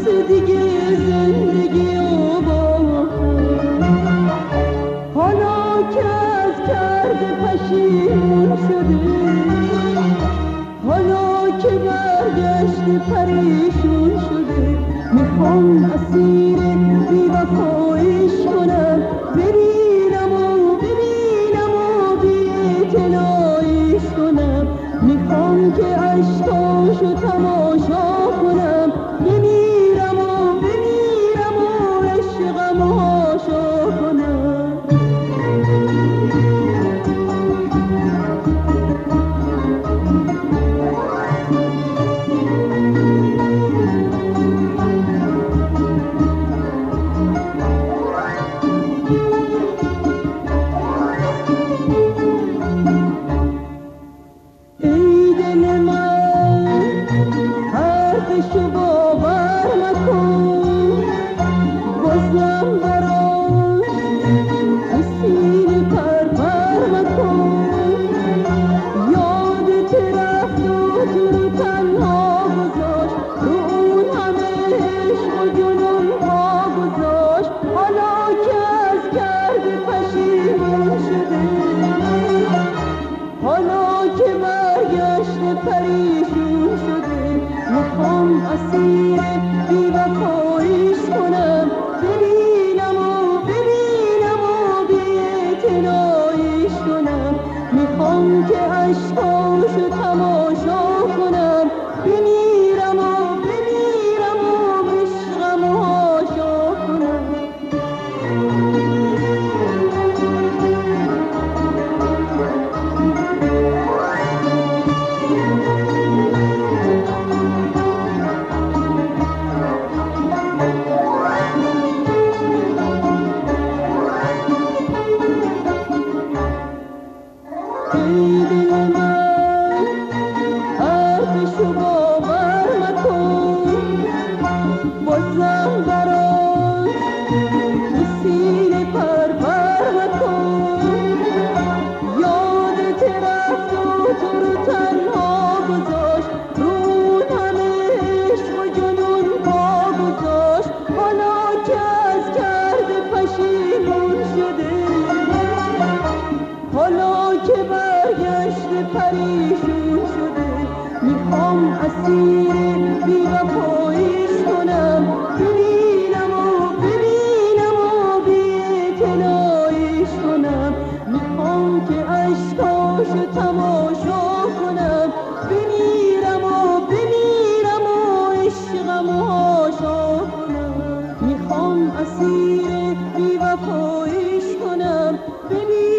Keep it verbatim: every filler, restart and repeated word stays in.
دیگه زندگی و با حالا که از کرده پشیمون شده، حالا که برگشت پریشون شده، میخوام اسیر بی وفاییش کنم، ببینم و ببینم و بی اعتناییش کنم، میخوام که عشقاشو تماشا کنم، بمیرم و بمیرم و عشقم و هاشا کنم. ای دل من حرفشو باور مکن، بازم براش تو سینه پرپر مکن، یادت رفت و تو رو تنها گذاشت، رو اون همه عشق و جنون ها گذاشت، حالا که از کرده پشیمون شده، حالا که برگشت پریشون شده، میخوام اسیر بی وفاییش کنم، ببینم و ببینم و بی اعتناییش کنم، میخوام که عشقاشو تماشا کنم، بمیرم و بمیرم و عشقم و هاشا کنم. ای دل من حرفشو باور مکن، بازم براش تو سینه پرپر مکن، یادت رفت و تو رو تنها گذاشت، رو اون همه عشق و جنون پا گذاشت، حالا که از کرده پشیمون شده، حالا که برگشت پریشون شده، میخوام اسیر بی وفاییش کنم، ببینم و ببینم و بی اعتناییش کنم، میخوام که عشقاشو تماشا کنم، بمیرم و بمیرم و عشقم و هاشا کنم، میخوام اسیر بی وفاییش کنم، ببینم